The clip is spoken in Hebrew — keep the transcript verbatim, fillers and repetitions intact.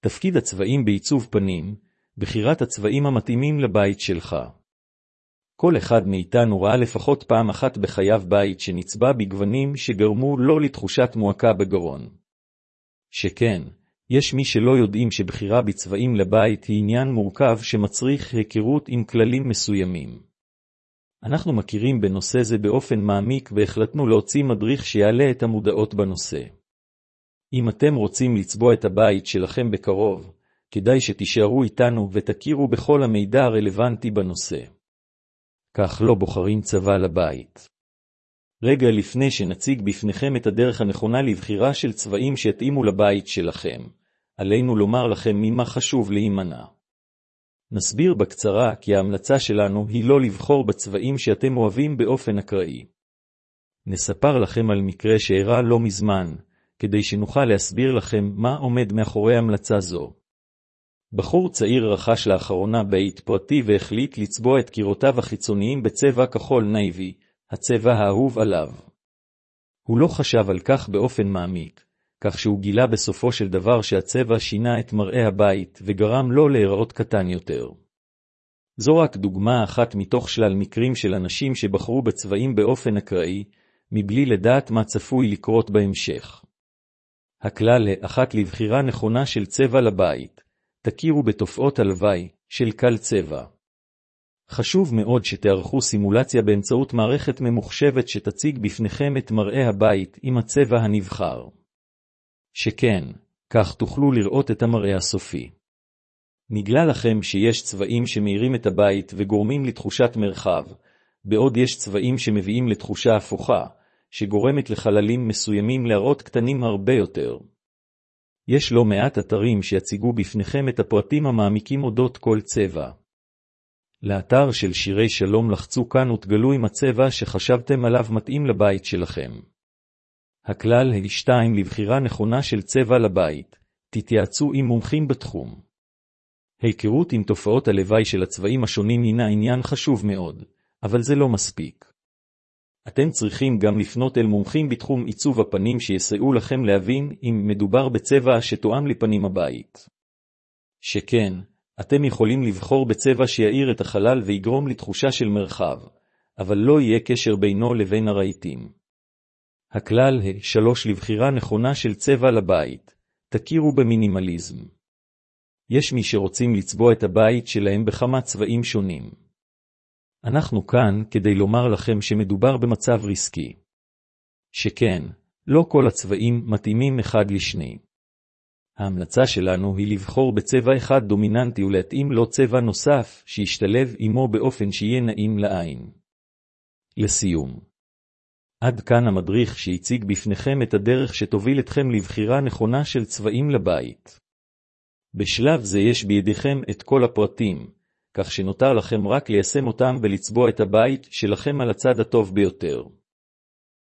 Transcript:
תפקיד הצבעים בעיצוב פנים, בחירת הצבעים המתאימים לבית שלך. כל אחד מאיתנו ראה לפחות פעם אחת בחייו בית שנצבע בגוונים שגרמו לו לתחושת מועקה בגרון. שכן, יש מי שלא יודעים שבחירה בצבעים לבית היא עניין מורכב שמצריך היכרות עם כללים מסוימים. אנחנו מכירים בנושא זה באופן מעמיק והחלטנו להוציא מדריך שיעלה את המודעות בנושא. אם אתם רוצים לצבוע את הבית שלכם בקרוב, כדאי שתישארו איתנו ותכירו בכל המידע הרלוונטי בנושא. כך לא בוחרים צבע לבית. רגע לפני שנציג בפניכם את הדרך הנכונה לבחירה של צבעים שיתאימו לבית שלכם, עלינו לומר לכם ממה חשוב להימנע. נסביר בקצרה כי ההמלצה שלנו היא לא לבחור בצבעים שאתם אוהבים באופן אקראי. נספר לכם על מקרה שאירע לא מזמן, כדי שנוכל להסביר לכם מה עומד מאחורי המלצה זו. בחור צעיר רכש לאחרונה בית פרטי והחליט לצבוע את קירותיו החיצוניים בצבע כחול נייבי, הצבע האהוב עליו. הוא לא חשב על כך באופן מעמיק, כך שהוא גילה בסופו של דבר שהצבע שינה את מראה הבית וגרם לו להיראות קטן יותר. זו רק דוגמה אחת מתוך שלל מקרים של אנשים שבחרו בצבעים באופן אקראי, מבלי לדעת מה צפוי לקרות בהמשך. הכלל האחת לבחירה נכונה של צבע לבית, תכירו בתופעות הלוואי של קל צבע. חשוב מאוד שתערכו סימולציה באמצעות מערכת ממוחשבת שתציג בפניכם את מראה הבית עם הצבע הנבחר. שכן, כך תוכלו לראות את המראה הסופי. נגלה לכם שיש צבעים שמאירים את הבית וגורמים לתחושת מרחב, בעוד יש צבעים שמביאים לתחושה הפוכה, שגורמת לחללים מסוימים להראות קטנים הרבה יותר. יש לא מעט אתרים שיציגו בפניכם את הפרטים המעמיקים אודות כל צבע. לאתר של שירי שלום לחצו כאן ותגלו אם הצבע שחשבתם עליו מתאים לבית שלכם. הכלל השתיים לבחירה נכונה של צבע לבית, תתייעצו עם מומחים בתחום. היכרות עם תופעות הלוואי של הצבעים השונים הינה עניין חשוב מאוד, אבל זה לא מספיק. אתם צריכים גם לפנות אל מומחים בתחום עיצוב הפנים שיסייעו לכם להבין אם מדובר בצבע שתואם לפנים הבית. שכן, אתם יכולים לבחור בצבע שיעיר את החלל ויגרום לתחושה של מרחב, אבל לא יהיה קשר בינו לבין הרהיטים. הכלל השלוש לבחירה נכונה של צבע לבית, תכירו במינימליזם. יש מי שרוצים לצבוע את הבית שלהם בכמה צבעים שונים. אנחנו כאן כדי לומר לכם שמדובר במצב ריסקי. שכן, לא כל הצבעים מתאימים אחד לשני. ההמלצה שלנו היא לבחור בצבע אחד דומיננטי ולהתאים לו צבע נוסף שישתלב עמו באופן שיהיה נעים לעין. לסיום. עד כאן המדריך שהציג בפניכם את הדרך שתוביל אתכם לבחירה נכונה של צבעים לבית. בשלב זה יש בידיכם את כל הפרטים, כך שנותר לכם רק ליישם אותם ולצבוע את הבית שלכם על הצד הטוב ביותר.